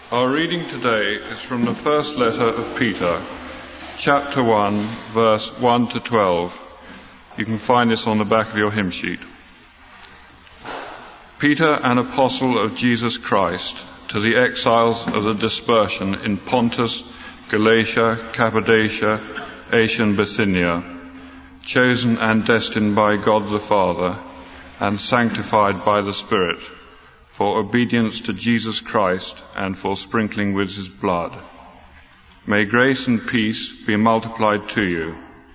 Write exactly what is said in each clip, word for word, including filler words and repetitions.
Our reading today is from the first letter of Peter, chapter one, verse one to twelve. You can find this on the back of your hymn sheet. Peter, an apostle of Jesus Christ, to the exiles of the dispersion in Pontus, Galatia, Cappadocia, Asia and Bithynia, chosen and destined by God the Father, and sanctified by the Spirit, for obedience to Jesus Christ and for sprinkling with his blood. May grace and peace be multiplied to you.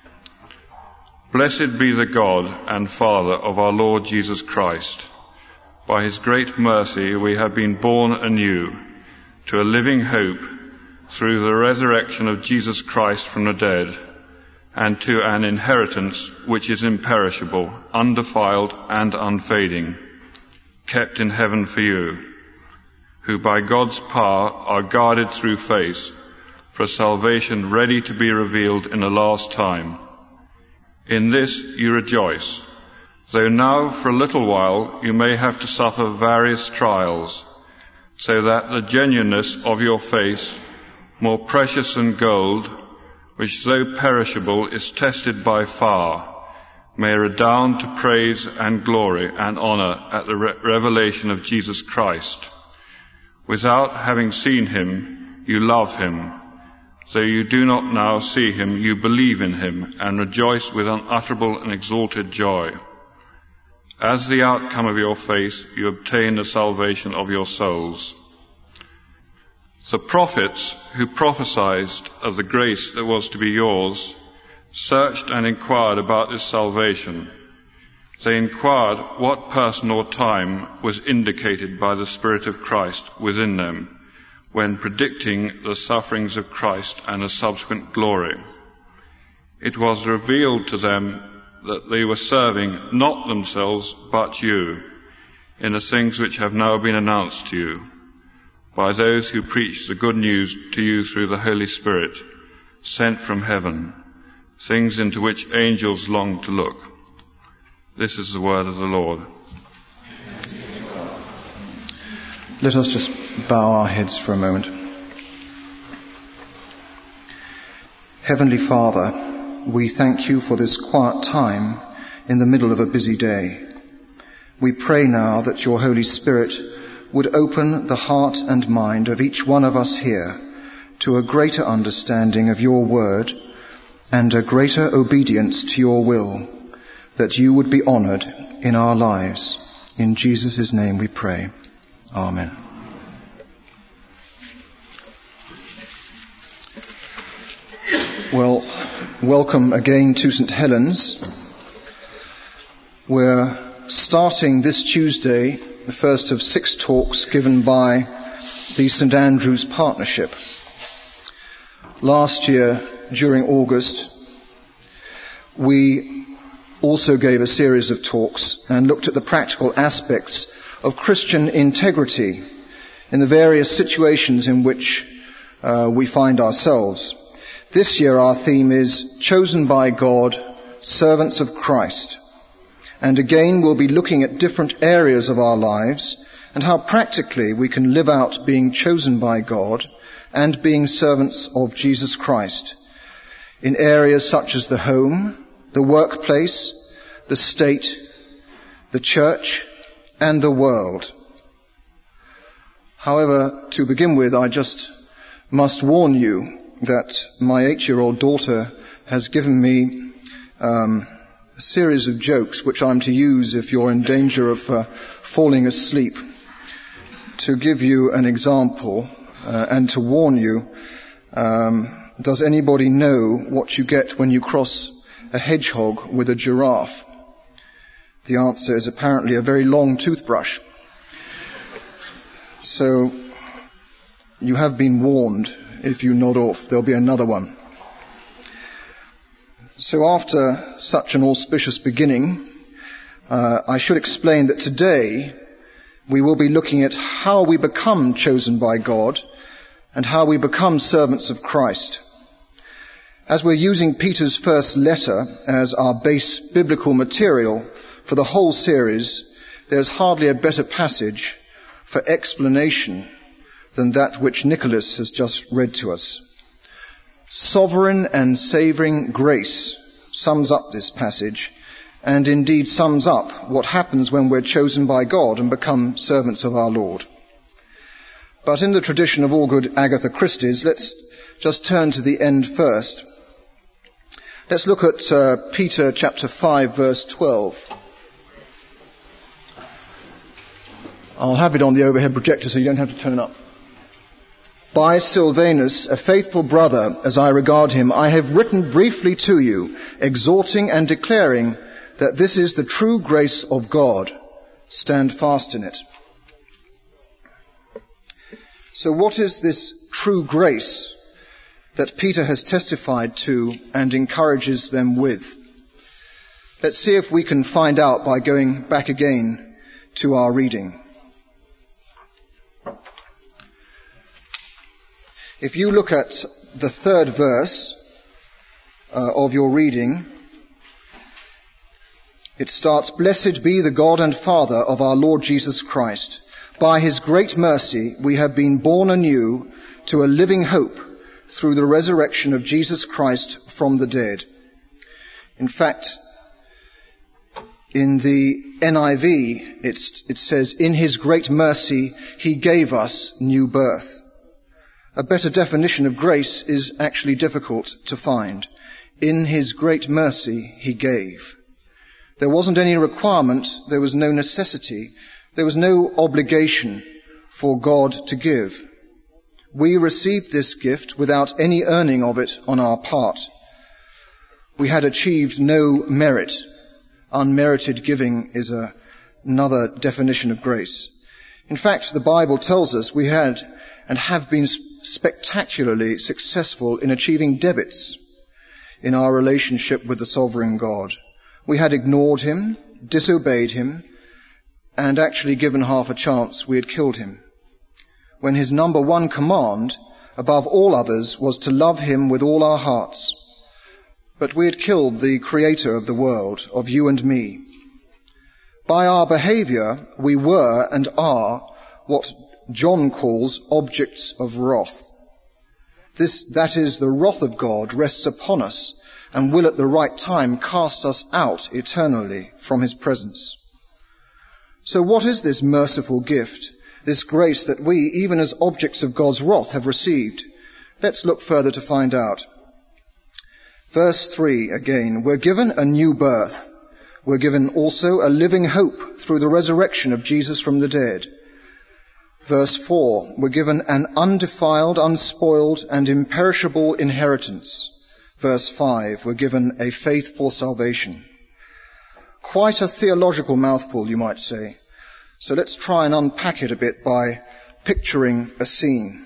Blessed be the God and Father of our Lord Jesus Christ. By his great mercy we have been born anew to a living hope through the resurrection of Jesus Christ from the dead, and to an inheritance which is imperishable, undefiled and unfading, kept in heaven for you, who by God's power are guarded through faith for salvation ready to be revealed in the last time. In this you rejoice, though now for a little while you may have to suffer various trials, so that the genuineness of your faith, more precious than gold, which though perishable is tested by fire, may redound to praise and glory and honour at the re- revelation of Jesus Christ. Without having seen him, you love him. Though you do not now see him, you believe in him and rejoice with unutterable and exalted joy. As the outcome of your faith, you obtain the salvation of your souls. The prophets who prophesied of the grace that was to be yours searched and inquired about this salvation. They inquired what person or time was indicated by the Spirit of Christ within them when predicting the sufferings of Christ and the subsequent glory. It was revealed to them that they were serving not themselves but you in the things which have now been announced to you by those who preach the good news to you through the Holy Spirit sent from heaven, things into which angels long to look. This is the word of the Lord. Let us just bow our heads for a moment. Heavenly Father, we thank you for this quiet time in the middle of a busy day. We pray now that your Holy Spirit would open the heart and mind of each one of us here to a greater understanding of your word and a greater obedience to your will, that you would be honoured in our lives. In Jesus' name we pray. Amen. Well, welcome again to Saint Helens. We're starting this Tuesday the first of six talks given by the Saint Andrew's Partnership. Last year, during August, we also gave a series of talks and looked at the practical aspects of Christian integrity in the various situations in which uh, we find ourselves. This year our theme is Chosen by God, Servants of Christ. And again we'll be looking at different areas of our lives and how practically we can live out being chosen by God and being servants of Jesus Christ in areas such as the home, the workplace, the state, the church, and the world. However, to begin with, I just must warn you that my eight-year-old daughter has given me um, a series of jokes which I'm to use if you're in danger of uh, falling asleep. To give you an example uh, and to warn you, um, does anybody know what you get when you cross a hedgehog with a giraffe? The answer is apparently a very long toothbrush. So you have been warned. If you nod off, there'll be another one. So after such an auspicious beginning, uh, I should explain that today we will be looking at how we become chosen by God and how we become servants of Christ. As we're using Peter's first letter as our base biblical material for the whole series, there's hardly a better passage for explanation than that which Nicholas has just read to us. Sovereign and saving grace sums up this passage, and indeed sums up what happens when we're chosen by God and become servants of our Lord. But in the tradition of all good Agatha Christie's, let's just turn to the end first. Let's look at uh, Peter chapter five, verse twelve. I'll have it on the overhead projector so you don't have to turn it up. By Silvanus, a faithful brother, as I regard him, I have written briefly to you, exhorting and declaring that this is the true grace of God. Stand fast in it. So what is this true grace that Peter has testified to and encourages them with? Let's see if we can find out by going back again to our reading. If you look at the third verse uh, of your reading, it starts, Blessed be the God and Father of our Lord Jesus Christ. By his great mercy we have been born anew to a living hope through the resurrection of Jesus Christ from the dead. In fact, in the N I V, it's, it says, in his great mercy he gave us new birth. A better definition of grace is actually difficult to find. In his great mercy he gave. There wasn't any requirement, there was no necessity, there was no obligation for God to give. We received this gift without any earning of it on our part. We had achieved no merit. Unmerited giving is a, another definition of grace. In fact, the Bible tells us we had and have been spectacularly successful in achieving debits in our relationship with the sovereign God. We had ignored him, disobeyed him, and actually given half a chance we had killed him, when his number one command, above all others, was to love him with all our hearts. But we had killed the creator of the world, of you and me. By our behavior, we were and are what John calls objects of wrath. This, that is, the wrath of God rests upon us and will at the right time cast us out eternally from his presence. So what is this merciful gift, this grace that we, even as objects of God's wrath, have received? Let's look further to find out. Verse three again, we're given a new birth. We're given also a living hope through the resurrection of Jesus from the dead. Verse four, we're given an undefiled, unspoiled, and imperishable inheritance. Verse five, we're given a faith for salvation. Quite a theological mouthful, you might say. So let's try and unpack it a bit by picturing a scene.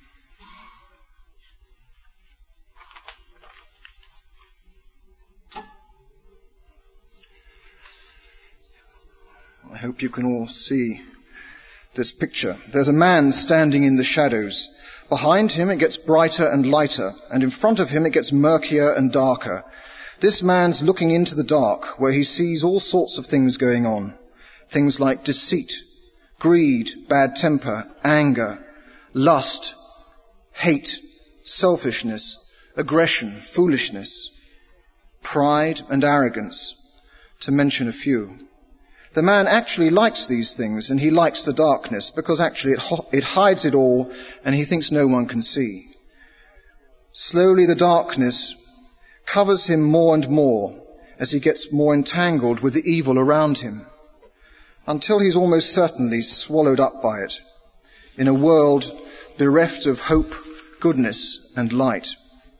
I hope you can all see this picture. There's a man standing in the shadows. Behind him it gets brighter and lighter, and in front of him it gets murkier and darker. This man's looking into the dark, where he sees all sorts of things going on. Things like deceit, greed, bad temper, anger, lust, hate, selfishness, aggression, foolishness, pride and arrogance, to mention a few. The man actually likes these things, and he likes the darkness, because actually it, ho- it hides it all, and he thinks no one can see. Slowly the darkness covers him more and more as he gets more entangled with the evil around him, until he's almost certainly swallowed up by it, in a world bereft of hope, goodness, and light.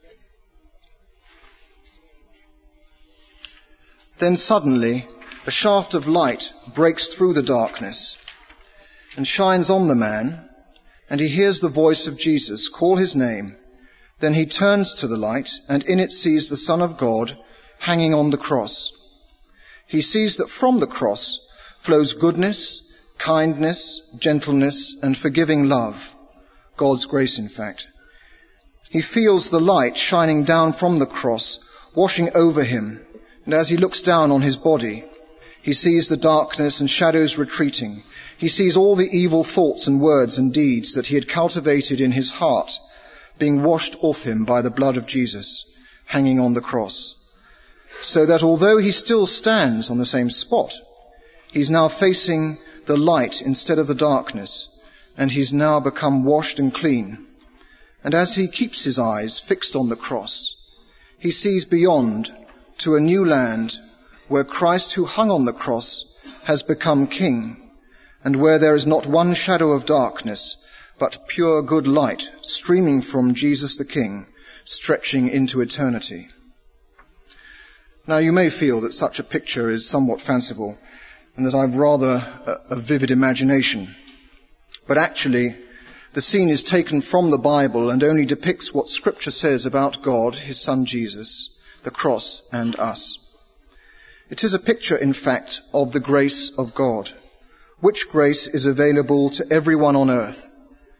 Then suddenly a shaft of light breaks through the darkness and shines on the man, and he hears the voice of Jesus call his name. Then he turns to the light, and in it sees the Son of God hanging on the cross. He sees that from the cross flows goodness, kindness, gentleness, and forgiving love. God's grace, in fact. He feels the light shining down from the cross, washing over him, and as he looks down on his body, He sees the darkness and shadows retreating. He sees all the evil thoughts and words and deeds that he had cultivated in his heart being washed off him by the blood of Jesus hanging on the cross. So that although he still stands on the same spot, he's now facing the light instead of the darkness, and he's now become washed and clean. And as he keeps his eyes fixed on the cross, he sees beyond to a new land where Christ, who hung on the cross, has become king, and where there is not one shadow of darkness, but pure good light streaming from Jesus the King, stretching into eternity. Now, you may feel that such a picture is somewhat fanciful, and that I've rather a, a vivid imagination. But actually, the scene is taken from the Bible and only depicts what Scripture says about God, his Son Jesus, the cross, and us. It is a picture, in fact, of the grace of God, which grace is available to everyone on earth.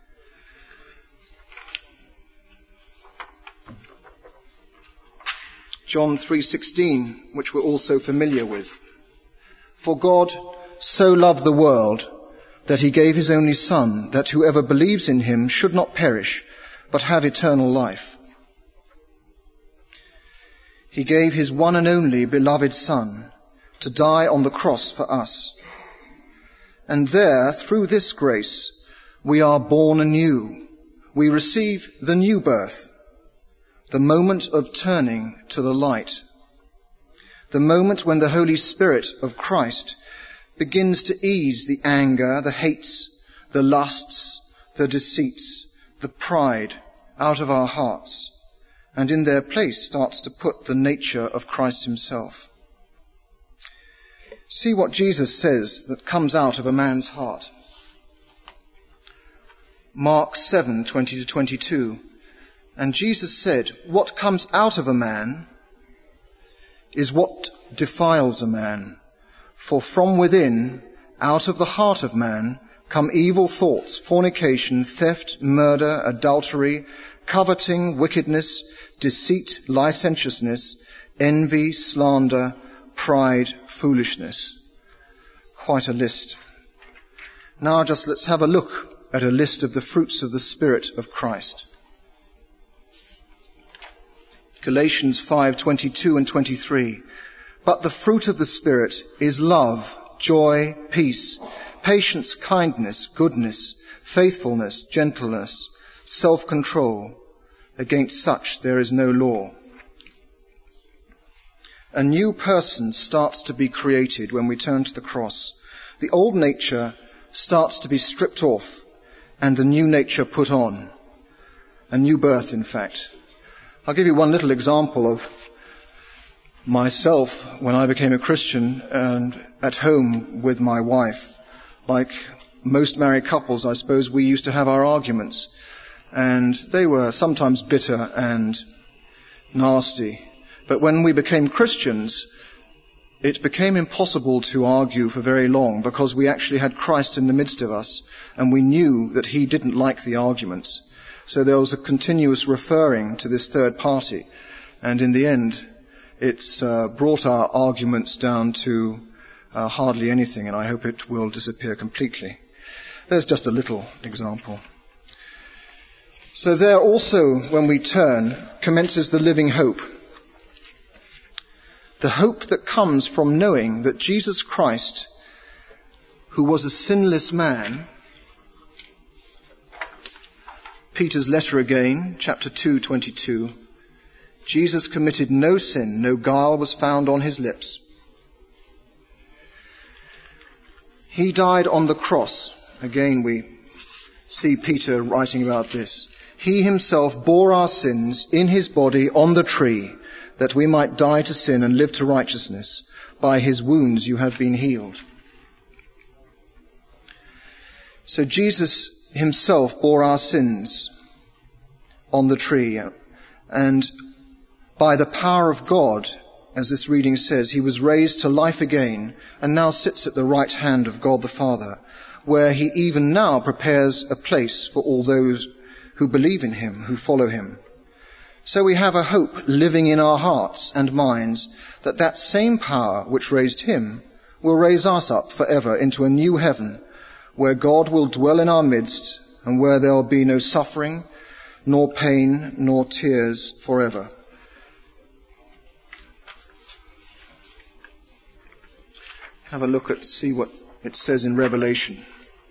John three sixteen, which we're also familiar with. For God so loved the world that he gave his only Son, that whoever believes in him should not perish, but have eternal life. He gave his one and only beloved Son to die on the cross for us. And there, through this grace, we are born anew. We receive the new birth, the moment of turning to the light, the moment when the Holy Spirit of Christ begins to ease the anger, the hates, the lusts, the deceits, the pride out of our hearts, and in their place starts to put the nature of Christ himself. See what Jesus says that comes out of a man's heart. Mark seven, twenty to twenty-two. And Jesus said, what comes out of a man is what defiles a man. For from within, out of the heart of man, come evil thoughts, fornication, theft, murder, adultery, coveting, wickedness, deceit, licentiousness, envy, slander, pride, foolishness. Quite a list. Now just let's have a look at a list of the fruits of the Spirit of Christ. Galatians five, twenty-two and twenty-three. But the fruit of the Spirit is love, joy, peace, patience, kindness, goodness, faithfulness, gentleness, self-control. Against such there is no law. A new person starts to be created when we turn to the cross. The old nature starts to be stripped off and the new nature put on. A new birth, in fact. I'll give you one little example of myself when I became a Christian and at home with my wife. Like most married couples, I suppose, we used to have our arguments, and they were sometimes bitter and nasty. But when we became Christians, it became impossible to argue for very long because we actually had Christ in the midst of us, and we knew that he didn't like the arguments. So there was a continuous referring to this third party. And in the end, it's uh, brought our arguments down to uh, hardly anything, and I hope it will disappear completely. There's just a little example. So there also, when we turn, commences the living hope. The hope that comes from knowing that Jesus Christ, who was a sinless man, Peter's letter again, chapter two, twenty-two. Jesus committed no sin, no guile was found on his lips. He died on the cross. Again, we see Peter writing about this. He himself bore our sins in his body on the tree, that we might die to sin and live to righteousness. By his wounds you have been healed. So Jesus himself bore our sins on the tree, and by the power of God, as this reading says, he was raised to life again and now sits at the right hand of God the Father, where he even now prepares a place for all those who believe in him, who follow him. So we have a hope living in our hearts and minds that that same power which raised him will raise us up forever into a new heaven where God will dwell in our midst and where there will be no suffering, nor pain, nor tears forever. Have a look at, see what it says in Revelation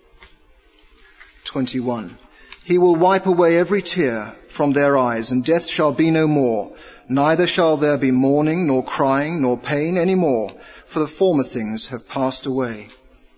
twenty-one. He will wipe away every tear from their eyes, and death shall be no more. Neither shall there be mourning, nor crying, nor pain any more, for the former things have passed away.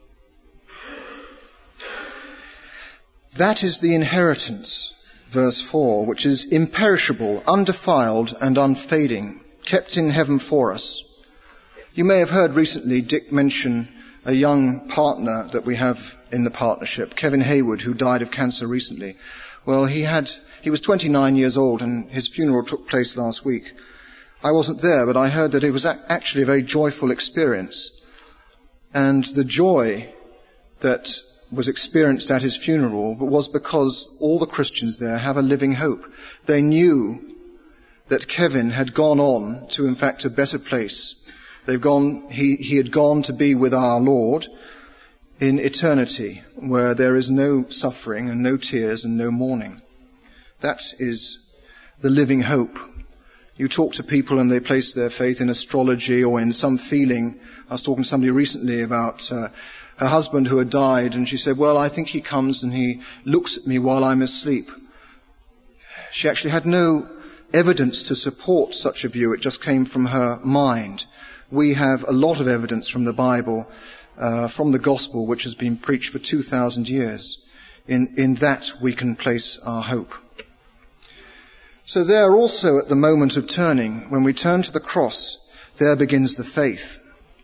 That is the inheritance, verse four, which is imperishable, undefiled, and unfading, kept in heaven for us. You may have heard recently Dick mention a young partner that we have in the partnership, Kevin Hayward, who died of cancer recently. Well, he had, he was twenty-nine years old and his funeral took place last week. I wasn't there, but I heard that it was actually a very joyful experience. And the joy that was experienced at his funeral was because all the Christians there have a living hope. They knew that Kevin had gone on to, in fact, a better place. They've gone, he, he had gone to be with our Lord in eternity, where there is no suffering and no tears and no mourning. That is the living hope. You talk to people and they place their faith in astrology or in some feeling. I was talking to somebody recently about uh, her husband who had died, and she said, well, I think he comes and he looks at me while I'm asleep. She actually had no evidence to support such a view. It just came from her mind. We have a lot of evidence from the Bible, uh, from the gospel, which has been preached for two thousand years. In, in that we can place our hope. So there also at the moment of turning, when we turn to the cross, there begins the faith.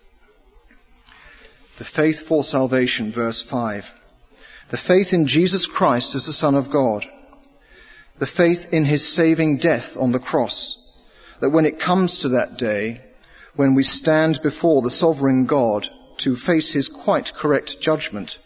The faith for salvation, verse five. The faith in Jesus Christ as the Son of God. The faith in his saving death on the cross. That when it comes to that day, when we stand before the sovereign God to face his quite correct judgment.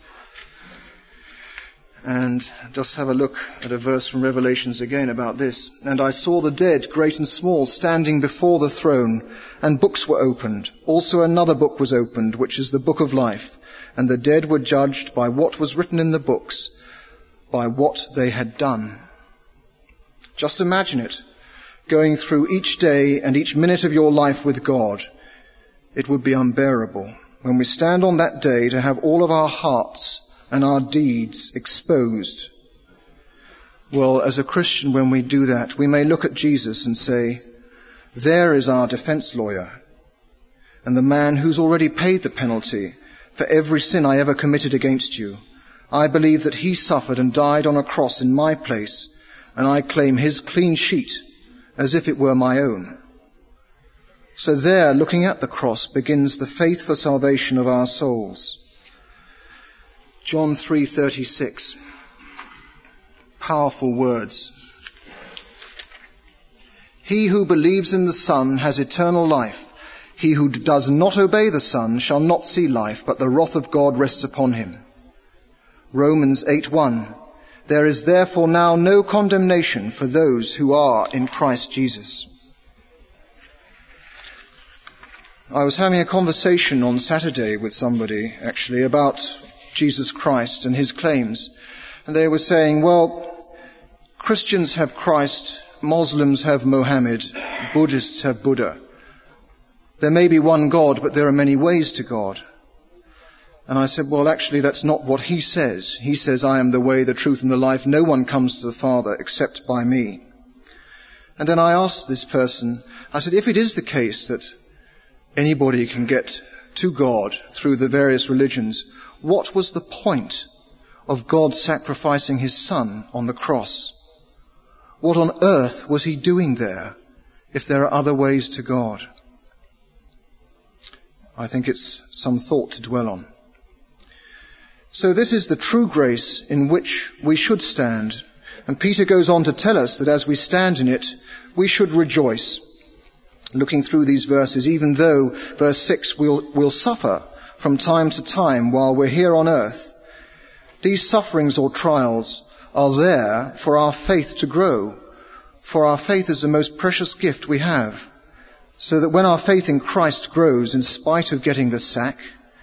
And just have a look at a verse from Revelations again about this. And I saw the dead, great and small, standing before the throne, and books were opened. Also another book was opened, which is the book of life. And the dead were judged by what was written in the books, by what they had done. Just imagine it. Going through each day and each minute of your life with God, it would be unbearable when we stand on that day to have all of our hearts and our deeds exposed. Well, as a Christian, when we do that, we may look at Jesus and say, there is our defense lawyer, and the man who's already paid the penalty for every sin I ever committed against you. I believe that he suffered and died on a cross in my place, and I claim his clean sheet as if it were my own. So there, looking at the cross, begins the faith for salvation of our souls. John three thirty-six. Powerful words. He who believes in the Son has eternal life. He who does not obey the Son shall not see life, but the wrath of God rests upon him. Romans eight one. There is therefore now no condemnation for those who are in Christ Jesus. I was having a conversation on Saturday with somebody, actually, about Jesus Christ and his claims. And they were saying, well, Christians have Christ, Muslims have Mohammed, Buddhists have Buddha. There may be one God, but there are many ways to God. And I said, well, actually, that's not what he says. He says, I am the way, the truth, and the life. No one comes to the Father except by me. And then I asked this person, I said, if it is the case that anybody can get to God through the various religions, what was the point of God sacrificing his Son on the cross? What on earth was he doing there if there are other ways to God? I think it's some thought to dwell on. So this is the true grace in which we should stand. And Peter goes on to tell us that as we stand in it, we should rejoice. Looking through these verses, even though, verse six, we'll, we'll suffer from time to time while we're here on earth, these sufferings or trials are there for our faith to grow. For our faith is the most precious gift we have. So that when our faith in Christ grows, in spite of getting the sack,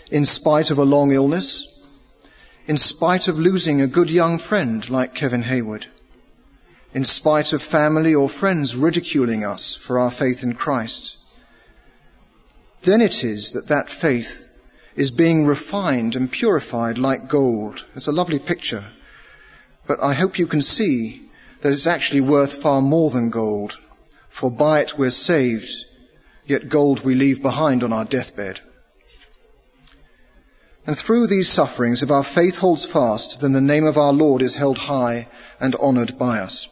in spite of a long illness, in spite of losing a good young friend like Kevin Hayward, in spite of family or friends ridiculing us for our faith in Christ, then it is that that faith is being refined and purified like gold. It's a lovely picture, but I hope you can see that it's actually worth far more than gold, for by it we're saved, yet gold we leave behind on our deathbed. And through these sufferings, if our faith holds fast, then the name of our Lord is held high and honoured by us.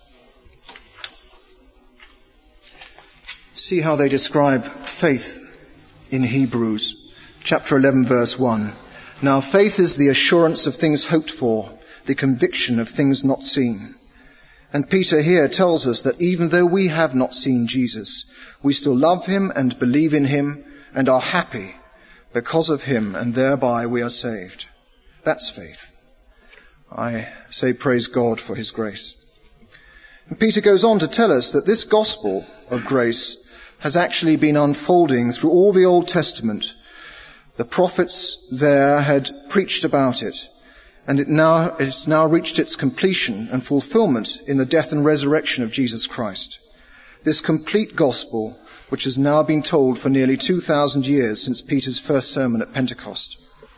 See how they describe faith in Hebrews, chapter eleven, verse one. Now faith is the assurance of things hoped for, the conviction of things not seen. And Peter here tells us that even though we have not seen Jesus, we still love him and believe in him and are happy because of him, and thereby we are saved. That's faith. I say praise God for his grace. And Peter goes on to tell us that this gospel of grace has actually been unfolding through all the Old Testament. The prophets there had preached about it, and it now, it's now reached its completion and fulfillment in the death and resurrection of Jesus Christ. This complete gospel, which has now been told for nearly two thousand years since Peter's first sermon at Pentecost.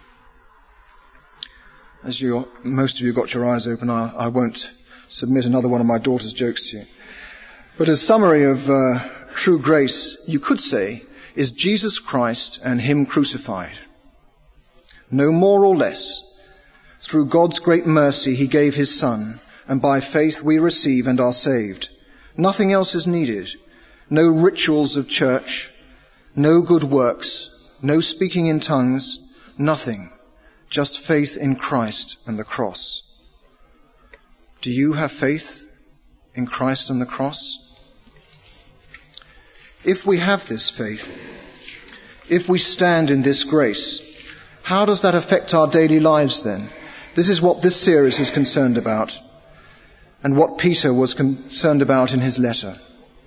As you, most of you got your eyes open, I, I won't submit another one of my daughter's jokes to you. But a summary of uh, true grace, you could say, is Jesus Christ and him crucified. No more or less. Through God's great mercy, he gave his Son, and by faith we receive and are saved. Nothing else is needed. No rituals of church, no good works, no speaking in tongues, nothing. Just faith in Christ and the cross. Do you have faith in Christ and the cross? If we have this faith, if we stand in this grace, how does that affect our daily lives then? This is what this series is concerned about, and what Peter was concerned about in his letter.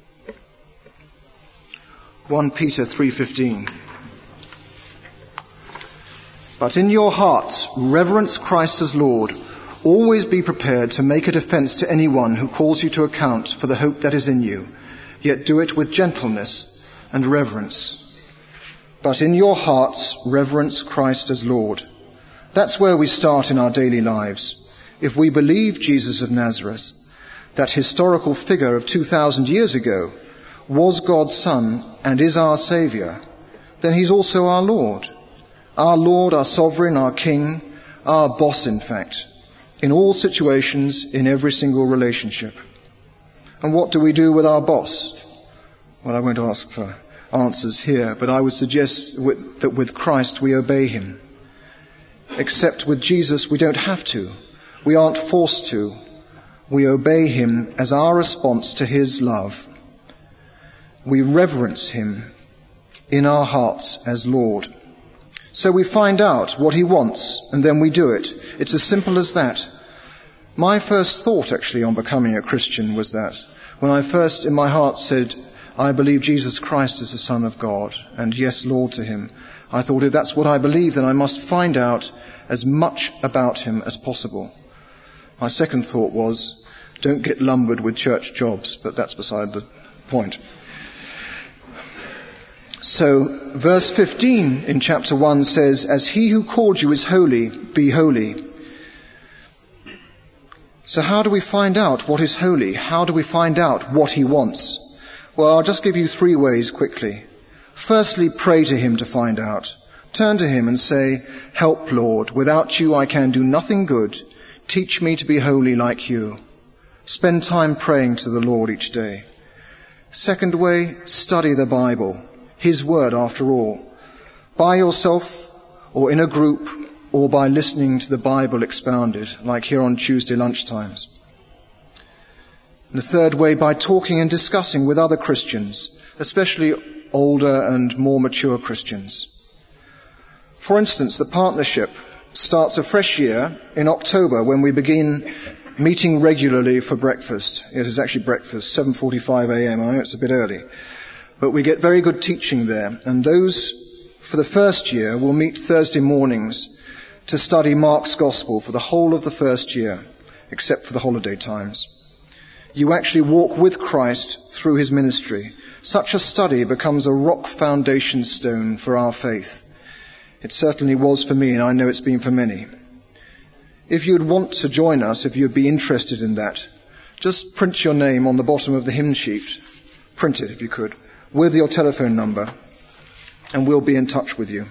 First Peter three fifteen. But in your hearts reverence Christ as Lord. Always be prepared to make a defense to anyone who calls you to account for the hope that is in you, yet do it with gentleness and reverence. But in your hearts reverence Christ as Lord. That's where we start in our daily lives. If we believe Jesus of Nazareth, that historical figure of two thousand years ago, was God's Son and is our Saviour, then he's also our Lord. Our Lord, our Sovereign, our King, our boss, in fact, in all situations, in every single relationship. And what do we do with our boss? Well, I won't ask for answers here, but I would suggest with, that with Christ we obey him. Except with Jesus we don't have to. We aren't forced to. We obey him as our response to his love. We reverence him in our hearts as Lord. So we find out what he wants and then we do it. It's as simple as that. My first thought actually on becoming a Christian was that. When I first in my heart said, I believe Jesus Christ is the Son of God and yes, Lord to him, I thought if that's what I believe, then I must find out as much about him as possible. My second thought was, don't get lumbered with church jobs, but that's beside the point. So, verse fifteen in chapter one says, as he who called you is holy, be holy. So how do we find out what is holy? How do we find out what he wants? Well, I'll just give you three ways quickly. Firstly, pray to him to find out. Turn to him and say, help, Lord. Without you I can do nothing good. Teach me to be holy like you. Spend time praying to the Lord each day. Second way, study the Bible. His word, after all. By yourself or in a group or by listening to the Bible expounded, like here on Tuesday lunchtimes. And the third way, by talking and discussing with other Christians, especially older and more mature Christians. For instance, the partnership starts a fresh year in October when we begin meeting regularly for breakfast. It is actually breakfast, seven forty-five a.m. I know it's a bit early. But we get very good teaching there. And those for the first year, will meet Thursday mornings to study Mark's Gospel for the whole of the first year, except for the holiday times. You actually walk with Christ through his ministry. Such a study becomes a rock foundation stone for our faith. It certainly was for me, and I know it's been for many. If you'd want to join us, if you'd be interested in that, just print your name on the bottom of the hymn sheet. Print it if you could, with your telephone number, and we'll be in touch with you.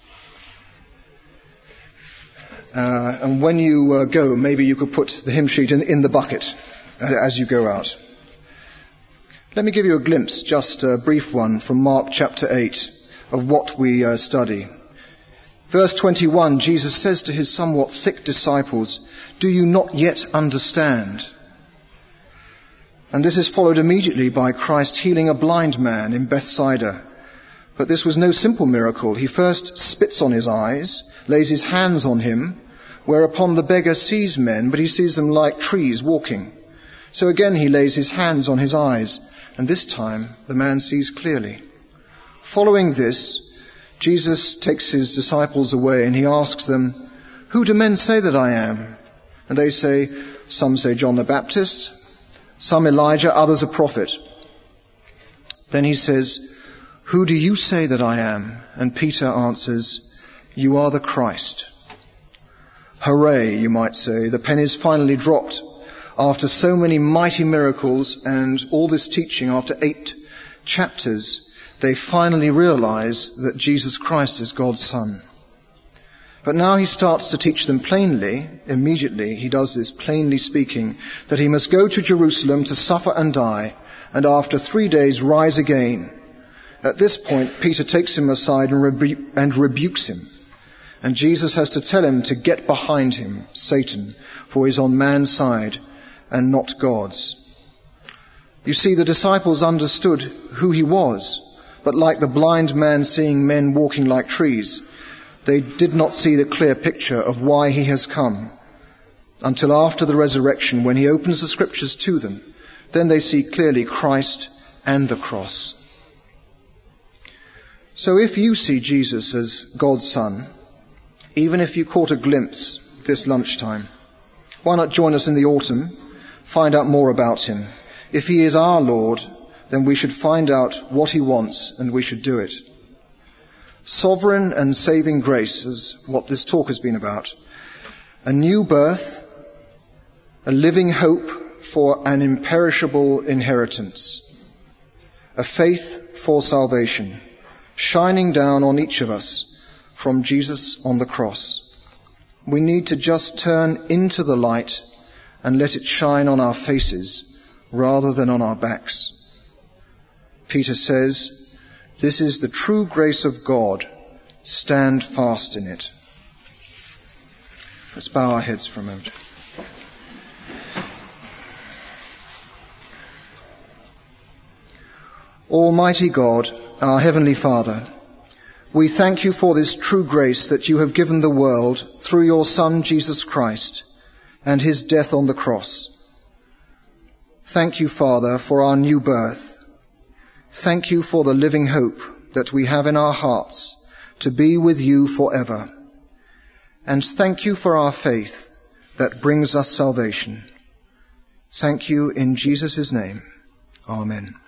Uh, and when you uh, go, maybe you could put the hymn sheet in, in the bucket uh, as you go out. Let me give you a glimpse, just a brief one, from Mark chapter eight of what we uh, study. Verse twenty-one, Jesus says to his somewhat thick disciples, "Do you not yet understand?" And this is followed immediately by Christ healing a blind man in Bethsaida. But this was no simple miracle. He first spits on his eyes, lays his hands on him, whereupon the beggar sees men, but he sees them like trees walking. So again he lays his hands on his eyes, and this time the man sees clearly. Following this, Jesus takes his disciples away and he asks them, "Who do men say that I am?" And they say, some say John the Baptist, some Elijah, others a prophet. Then he says, "Who do you say that I am?" And Peter answers, "You are the Christ." Hooray, you might say. The pen is finally dropped. After so many mighty miracles and all this teaching, after eight chapters, they finally realize that Jesus Christ is God's Son. But now he starts to teach them plainly, immediately, he does this plainly speaking, that he must go to Jerusalem to suffer and die, and after three days rise again. At this point, Peter takes him aside and, rebu- and rebukes him. And Jesus has to tell him to get behind him, Satan, for he's on man's side and not God's. You see, the disciples understood who he was, but like the blind man seeing men walking like trees, they did not see the clear picture of why he has come until after the resurrection, when he opens the scriptures to them. Then they see clearly Christ and the cross. So if you see Jesus as God's Son, even if you caught a glimpse this lunchtime, why not join us in the autumn, find out more about him? If he is our Lord, then we should find out what he wants and we should do it. Sovereign and saving grace is what this talk has been about. A new birth, a living hope for an imperishable inheritance, a faith for salvation, shining down on each of us from Jesus on the cross. We need to just turn into the light and let it shine on our faces rather than on our backs. Peter says, "This is the true grace of God. Stand fast in it." Let's bow our heads for a moment. Almighty God, our Heavenly Father, we thank you for this true grace that you have given the world through your Son, Jesus Christ, and his death on the cross. Thank you, Father, for our new birth. Thank you for the living hope that we have in our hearts to be with you forever. And thank you for our faith that brings us salvation. Thank you in Jesus' name. Amen.